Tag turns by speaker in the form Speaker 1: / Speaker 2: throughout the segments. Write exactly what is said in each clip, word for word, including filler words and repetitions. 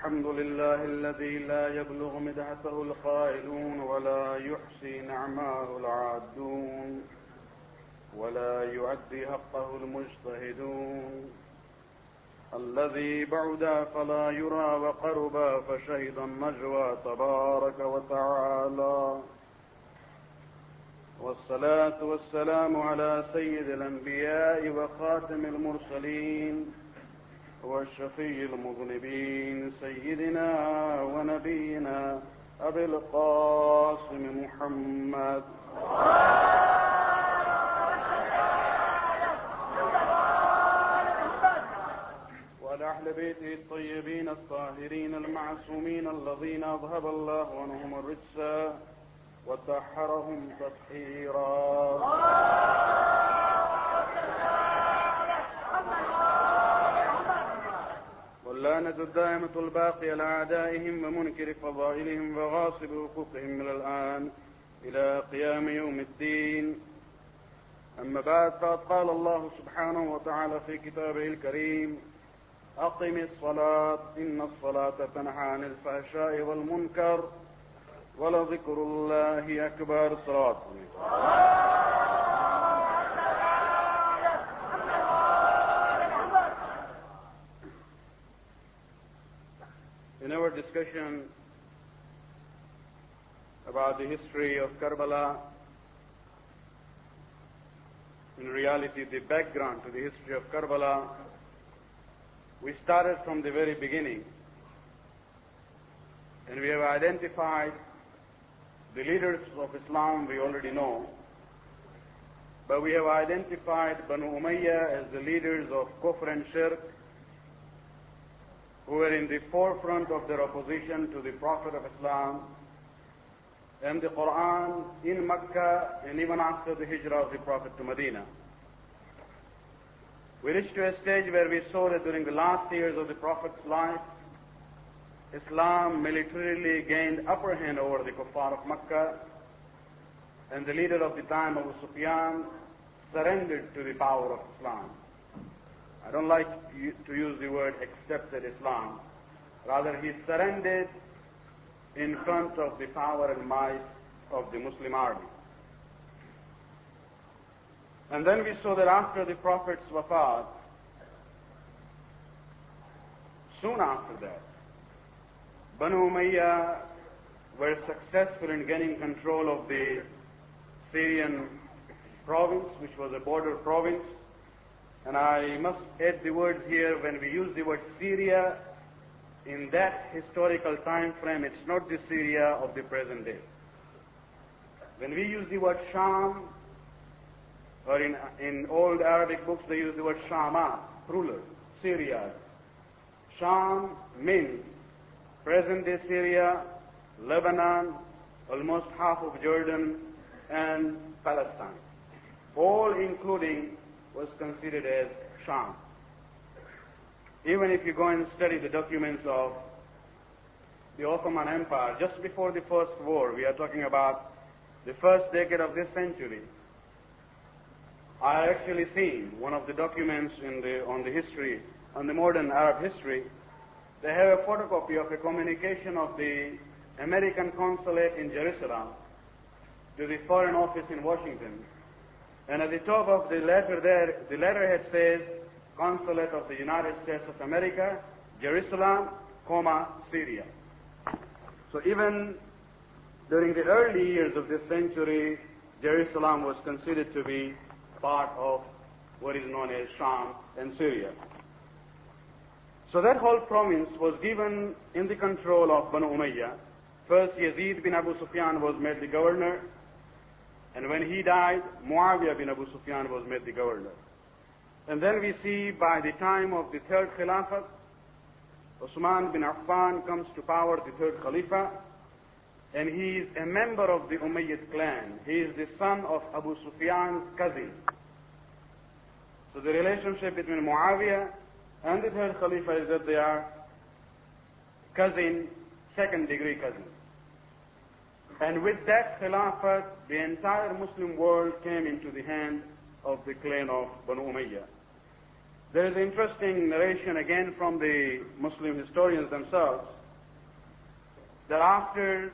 Speaker 1: الحمد لله الذي لا يبلغ مدحته القائلون ولا يحصي نعماه العادون ولا يؤدي حقه المجتهدون، الذي بعد فلا يرى وقرب فشهد النجوى تبارك وتعالى، والصلاة والسلام على سيد الأنبياء وخاتم المرسلين والشفيع المذنبين سيدنا ونبينا أبي القاسم محمد وعلى أهل بيته الطيبين الطاهرين المعصومين الذين أذهب الله عنهم الرجس وطهرهم تطهيرا. واللعنة الدائمة الباقية على أعدائهم ومنكر فضائلهم وغاصب حقوقهم من الآن إلى قيام يوم الدين. أما بعد، فقد قال الله سبحانه وتعالى في كتابه الكريم: أقم الصلاة إن الصلاة تنهى عن الفحشاء والمنكر ولذكر الله أكبر. صلاة In our discussion about the history of Karbala, in reality the background to the history of Karbala, we started from the very beginning, and we have identified the leaders of Islam we already know, but we have identified Banu Umayyah as the leaders of Kufr and Shirk, who were in the forefront of their opposition to the Prophet of Islam and the Quran in Mecca and even after the hijrah of the Prophet to Medina. We reached to a stage where we saw that during the last years of the Prophet's life, Islam militarily gained upper hand over the kuffar of Mecca, and the leader of the time, Abu Sufyan, surrendered to the power of Islam. I don't like to use the word accepted Islam. Rather, he surrendered in front of the power and might of the Muslim army. And then we saw that after the Prophet's wafat, soon after that, Banu Umayyah were successful in gaining control of the Syrian province, which was a border province. And I must add the words here, when we use the word Syria, in that historical time frame, it's not the Syria of the present day. When we use the word Sham, or in, in old Arabic books they use the word Shama, plural, Syria. Sham means present day Syria, Lebanon, almost half of Jordan, and Palestine. All including was considered as Sham. Even if you go and study the documents of the Ottoman Empire, just before the First War, we are talking about the first decade of this century, I actually seen one of the documents in the, on the history, on the modern Arab history. They have a photocopy of a communication of the American consulate in Jerusalem to the Foreign Office in Washington. And at the top of the letter there, the letterhead says, Consulate of the United States of America, Jerusalem, comma, Syria. So even during the early years of this century, Jerusalem was considered to be part of what is known as Sham and Syria. So that whole province was given in the control of Banu Umayyah. First, Yazid bin Abu Sufyan was made the governor, and when he died, Muawiyah bin Abu Sufyan was made the governor. And then we see by the time of the third Khilafat, Uthman bin Affan comes to power, the third Khalifa, and he is a member of the Umayyad clan. He is the son of Abu Sufyan's cousin. So the relationship between Muawiyah and the third Khalifa is that they are cousin, second degree cousins. And with that Khilafat, the entire Muslim world came into the hand of the clan of Banu Umayyah. There is an interesting narration again from the Muslim historians themselves that after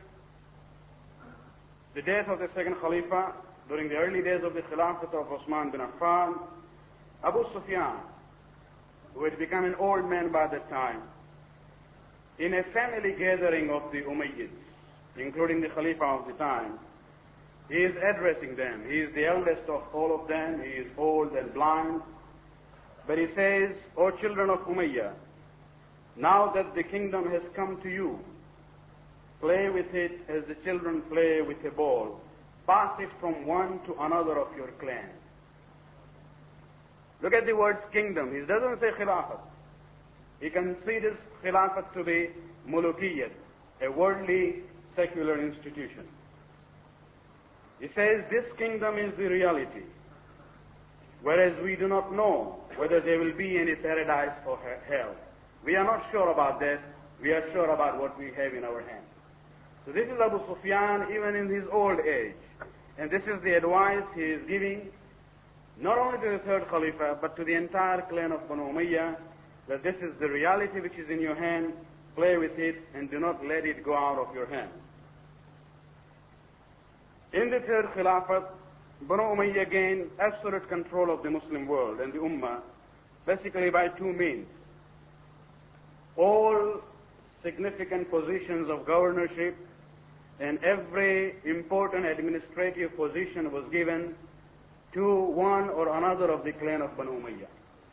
Speaker 1: the death of the second Khalifa, during the early days of the Khilafat of Uthman bin Affan, Abu Sufyan, who had become an old man by that time, in a family gathering of the Umayyads, including the Khalifa of the time, he is addressing them. He is the eldest of all of them. He is old and blind. But he says, O children of Umayyah, now that the kingdom has come to you, play with it as the children play with a ball. Pass it from one to another of your clan. Look at the words kingdom. He doesn't say khilafat. He considers khilafat to be mulukiyyat, a worldly secular institution. He says this kingdom is the reality, whereas we do not know whether there will be any paradise or hell. We are not sure about that. We are sure about what we have in our hands. So this is Abu Sufyan even in his old age. And this is the advice he is giving not only to the third Khalifa, but to the entire clan of Banu Umayyah, that this is the reality which is in your hand. Play with it and do not let it go out of your hand. In the third Khilafat, Banu Umayyah gained absolute control of the Muslim world and the Ummah, basically by two means. All significant positions of governorship and every important administrative position was given to one or another of the clan of Banu Umayyah.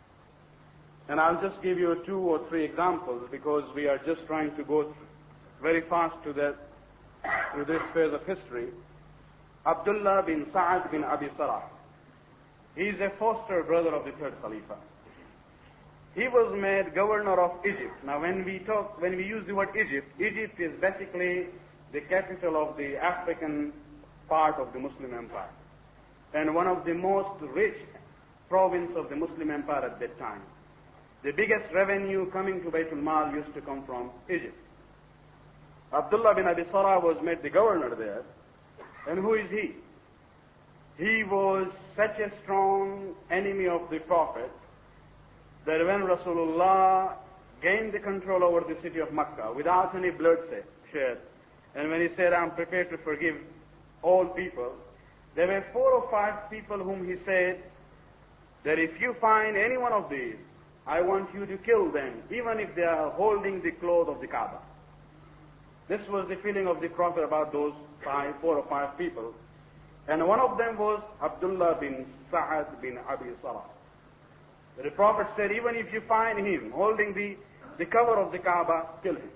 Speaker 1: And I'll just give you two or three examples because we are just trying to go very fast to that, through this phase of history. Abdullah bin Sa'ad bin Abi Sarah. He is a foster brother of the third Khalifa. He was made governor of Egypt. Now when we talk, when we use the word Egypt, Egypt is basically the capital of the African part of the Muslim Empire, and one of the most rich province of the Muslim Empire at that time. The biggest revenue coming to Baytul Mal used to come from Egypt. Abdullah bin Abi Sarah was made the governor there. And who is he? He was such a strong enemy of the Prophet that when Rasulullah gained the control over the city of Makkah without any bloodshed, and when he said, I'm prepared to forgive all people, there were four or five people whom he said that if you find any one of these, I want you to kill them, even if they are holding the cloth of the Kaaba. This was the feeling of the Prophet about those five, four or five people. And one of them was Abdullah bin Sa'ad bin Abi Sarah. The Prophet said, even if you find him holding the, the cover of the Kaaba, kill him.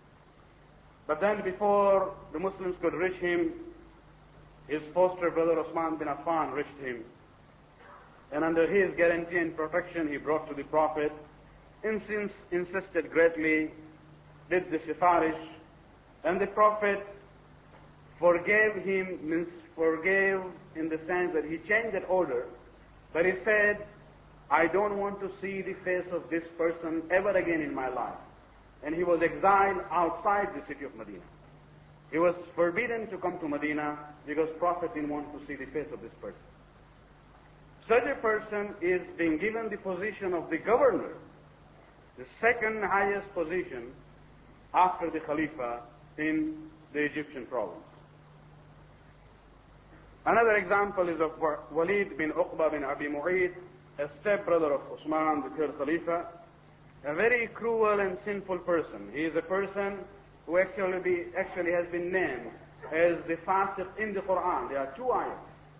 Speaker 1: But then before the Muslims could reach him, his foster brother Uthman bin Affan reached him. And under his guarantee and protection, he brought to the Prophet, insist, insisted greatly, did the sifarish, and the Prophet forgave him, means forgave in the sense that he changed that order, but he said, I don't want to see the face of this person ever again in my life. And he was exiled outside the city of Medina. He was forbidden to come to Medina because Prophet didn't want to see the face of this person. Such a person is being given the position of the governor, the second highest position after the Khalifa in the Egyptian province. Another example is of Walid bin Uqba bin Abi Mu'ayt, a stepbrother of Uthman, the third Khalifa, a very cruel and sinful person. He is a person who actually, be, actually has been named as the fasiq in the Quran. There are two ayahs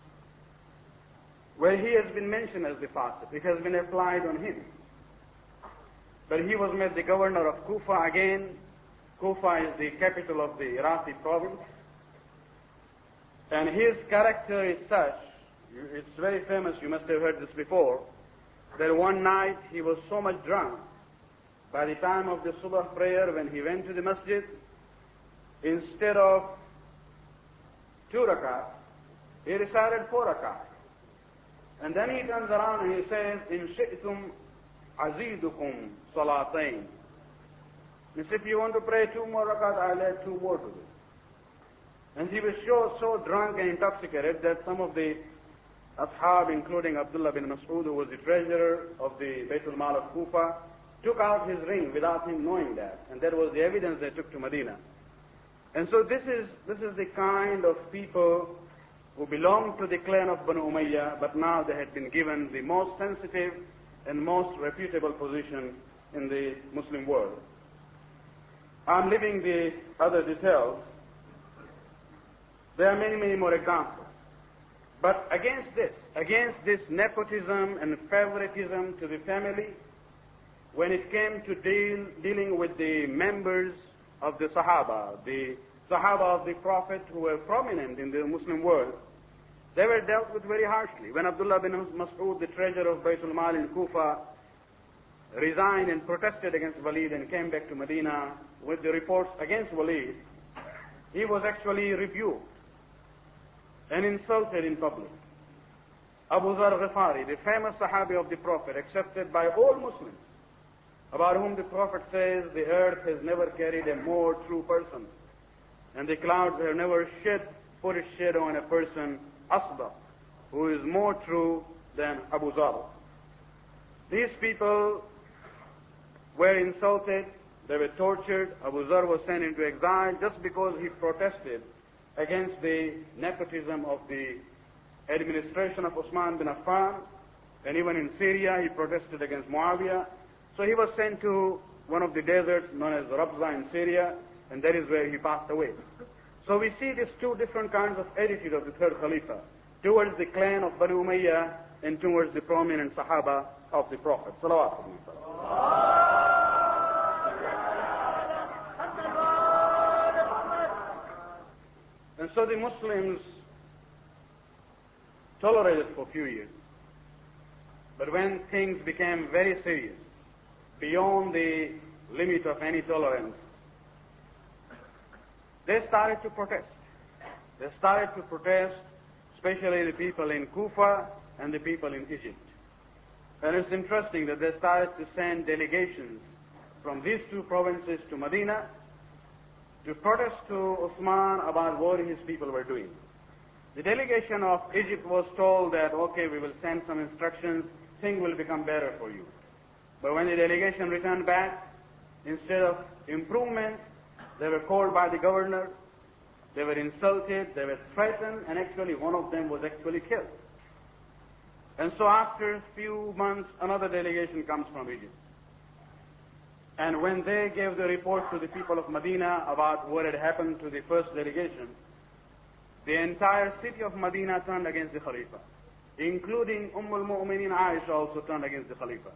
Speaker 1: where he has been mentioned as the fasiq. It has been applied on him. But he was made the governor of Kufa again. Kufa is the capital of the Iraqi province. And his character is such, it's very famous, you must have heard this before, that one night he was so much drunk, by the time of the Subh prayer, when he went to the masjid, instead of two rakat, he recited four rakat. And then he turns around and he says, In shi'tum azidukum salatayn. Means if you want to pray two more rakat, I'll add two more to this. And he was so, so drunk and intoxicated that some of the ashab, including Abdullah bin Mas'ud, who was the treasurer of the Baytul Mal of Kufa, took out his ring without him knowing that. And that was the evidence they took to Medina. And so this is, this is the kind of people who belonged to the clan of Banu Umayyah, but now they had been given the most sensitive and most reputable position in the Muslim world. I'm leaving the other details. There are many, many more examples. But against this, against this nepotism and favoritism to the family, when it came to deal, dealing with the members of the Sahaba, the Sahaba of the Prophet who were prominent in the Muslim world, they were dealt with very harshly. When Abdullah bin Mas'ud, the treasurer of Baytul Mal in Kufa, resigned and protested against Walid and came back to Medina with the reports against Walid, he was actually rebuked and insulted in public. Abu Dharr Ghifari, the famous Sahabi of the Prophet, accepted by all Muslims, about whom the Prophet says the earth has never carried a more true person, and the clouds have never shed, put a shadow on a person, Asbaq, who is more true than Abu Dharr. These people were insulted, they were tortured. Abu Dharr was sent into exile just because he protested against the nepotism of the administration of Uthman bin Affan, and even in Syria he protested against Muawiyah. So he was sent to one of the deserts known as Rabza in Syria, and that is where he passed away. So we see these two different kinds of attitude of the third Khalifa, towards the clan of Banu Umayyah and towards the prominent Sahaba of the Prophet. Salawat. And so the Muslims tolerated for a few years. But when things became very serious, beyond the limit of any tolerance, they started to protest. They started to protest, especially the people in Kufa and the people in Egypt. And it's interesting that they started to send delegations from these two provinces to Medina to protest to Uthman about what his people were doing. The delegation of Egypt was told that, okay, we will send some instructions, things will become better for you. But when the delegation returned back, instead of improvement, they were called by the governor, they were insulted, they were threatened, and actually one of them was actually killed. And so after a few months, another delegation comes from Egypt. And when they gave the report to the people of Medina about what had happened to the first delegation, the entire city of Medina turned against the Khalifa, including Umm al-Mu'minin Aisha also turned against the Khalifa.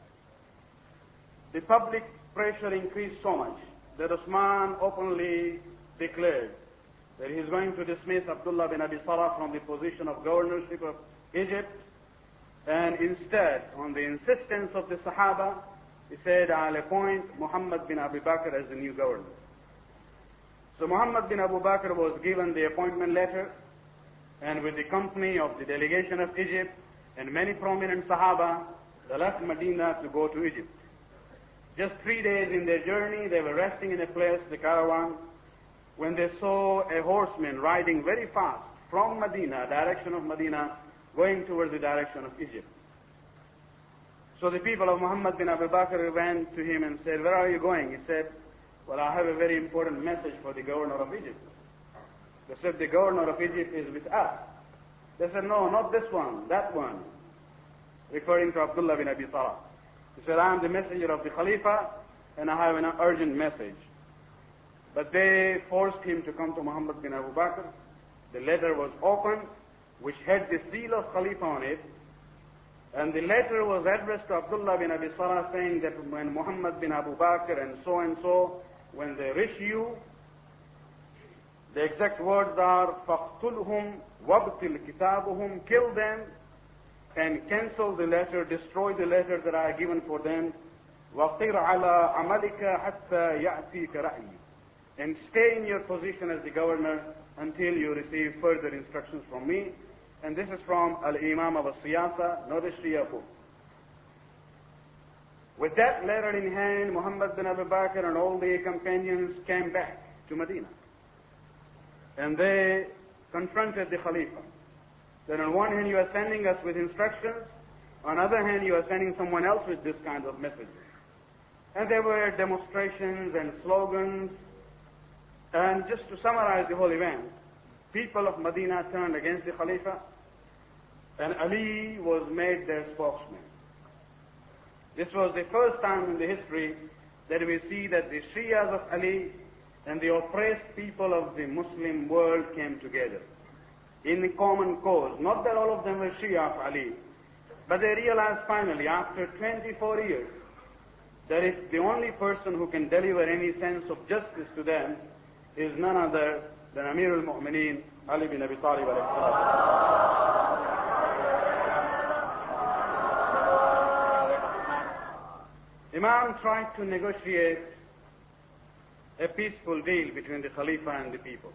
Speaker 1: The public pressure increased so much that Uthman openly declared that he is going to dismiss Abdullah bin Abi Sarah from the position of governorship of Egypt, and instead, on the insistence of the Sahaba, he said, I'll appoint Muhammad bin Abu Bakr as the new governor. So Muhammad bin Abu Bakr was given the appointment letter, and with the company of the delegation of Egypt and many prominent Sahaba, they left Medina to go to Egypt. Just three days in their journey, they were resting in a place, the caravan, when they saw a horseman riding very fast from Medina, direction of Medina, going towards the direction of Egypt. So the people of Muhammad bin Abu Bakr went to him and said, where are you going? He said, well, I have a very important message for the governor of Egypt. They said, the governor of Egypt is with us. They said, no, not this one, that one, referring to Abdullah bin Abi Sarah. He said, I am the messenger of the Khalifa, and I have an urgent message. But they forced him to come to Muhammad bin Abu Bakr. The letter was opened, which had the seal of Khalifa on it, and the letter was addressed to Abdullah bin Abi Sarah, saying that when Muhammad bin Abu Bakr and so and so, when they reach you, the exact words are, فَاقْتُلْهُمْ وَابْتِلْ كِتَابُهُمْ, kill them and cancel the letter, destroy the letter that I have given for them, وَقِرْ عَلَىٰ عَمَلِكَ حَتَّى يَأْتِيكَ رَأْيِي, and stay in your position as the governor until you receive further instructions from me. And this is from Al-Imam of Al-Siyasa, not a Shia book. With that letter in hand, Muhammad bin Abu Bakr and all the companions came back to Medina. And they confronted the Khalifa. that on one hand you are sending us with instructions, on the other hand you are sending someone else with this kind of messages. And there were demonstrations and slogans. And just to summarize the whole event, people of Medina turned against the Khalifa, and Ali was made their spokesman. This was the first time in the history that we see that the Shias of Ali and the oppressed people of the Muslim world came together in a common cause. Not that all of them were Shia of Ali, but they realized finally, after twenty-four years, that if the only person who can deliver any sense of justice to them is none other than Amir al-Mu'mineen, Ali bin Abi Talib alayhi salam. Imam tried to negotiate a peaceful deal between the Khalifa and the people.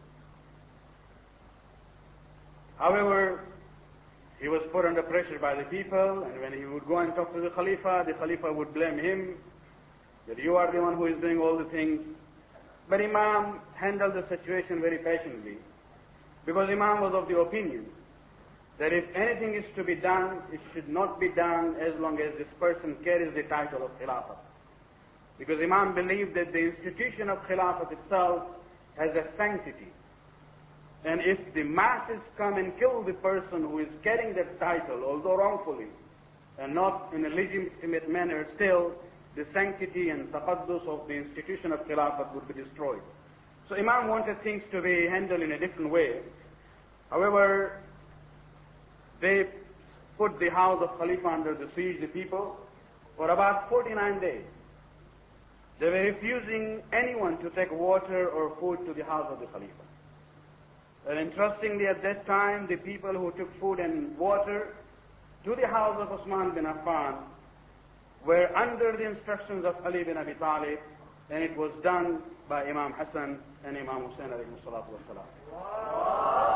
Speaker 1: However, he was put under pressure by the people, and when he would go and talk to the Khalifa, the Khalifa would blame him, that you are the one who is doing all the things. But Imam handled the situation very patiently, because Imam was of the opinion that if anything is to be done, it should not be done as long as this person carries the title of Khilafat. Because Imam believed that the institution of Khilafat itself has a sanctity. And if the masses come and kill the person who is carrying that title, although wrongfully, and not in a legitimate manner, still the sanctity and taqaddus of the institution of Khilafat would be destroyed. So Imam wanted things to be handled in a different way. However, they put the house of Khalifa under the siege, the people, for about forty-nine days. They were refusing anyone to take water or food to the house of the Khalifa. And interestingly, at that time, the people who took food and water to the house of Uthman bin Affan were under the instructions of Ali bin Abi Talib, and it was done by Imam Hassan and Imam Hussein alayhi salatu wasalam.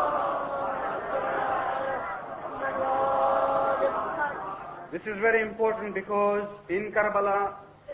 Speaker 1: This is very important because in Karbala,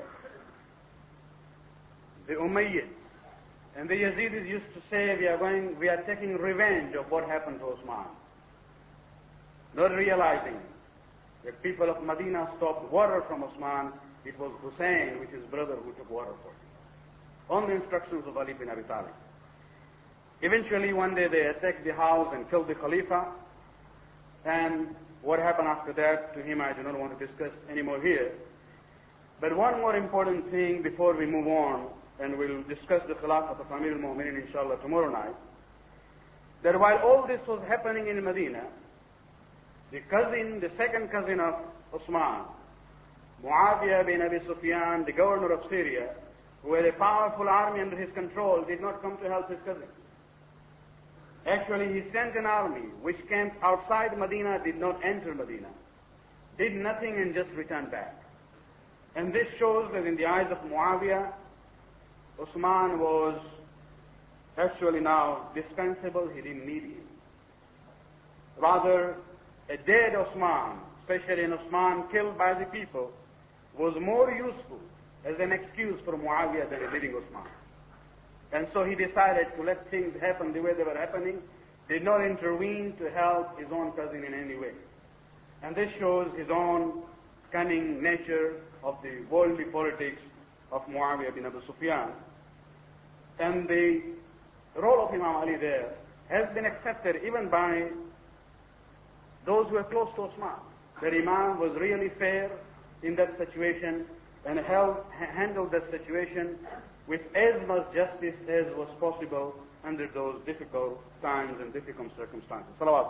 Speaker 1: the Umayyads and the Yazidis used to say, we are going, we are taking revenge of what happened to Osman. Not realizing that people of Medina stopped water from Osman, it was Hussein, which is his brother, who took water for him, on the instructions of Ali bin Abi Talib. Eventually, one day they attacked the house and killed the Khalifa, and what happened after that, to him I do not want to discuss anymore here. But one more important thing before we move on, and we'll discuss the Khilafat of Amir al-Mu'mineen inshallah tomorrow night, that while all this was happening in Medina, the cousin, the second cousin of Osman, Muawiyah bin Abi Sufyan, the governor of Syria, who had a powerful army under his control, did not come to help his cousin. Actually, he sent an army which camped outside Medina, did not enter Medina, did nothing and just returned back. And this shows that in the eyes of Muawiyah, Osman was actually now dispensable. He didn't need him. Rather, a dead Osman, especially an Osman killed by the people, was more useful as an excuse for Muawiyah than a living Osman. And so he decided to let things happen the way they were happening, did not intervene to help his own cousin in any way. And this shows his own cunning nature of the worldly politics of Muawiyah bin Abu Sufyan. And the role of Imam Ali there has been accepted even by those who are close to Osman. That Imam was really fair in that situation and held, handled that situation with as much justice as was possible under those difficult times and difficult circumstances. Salawat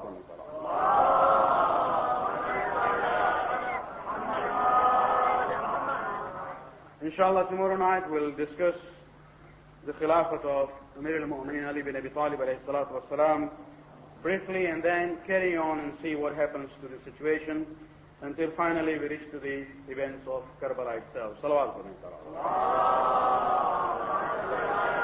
Speaker 1: Inshallah, tomorrow night we'll discuss the Khilafat of Amir al-Mu'mineen Ali bin Abi Talib alayhi salatu wasalam briefly, and then carry on and see what happens to the situation until finally we reach to the events of Karbala itself. Salawat.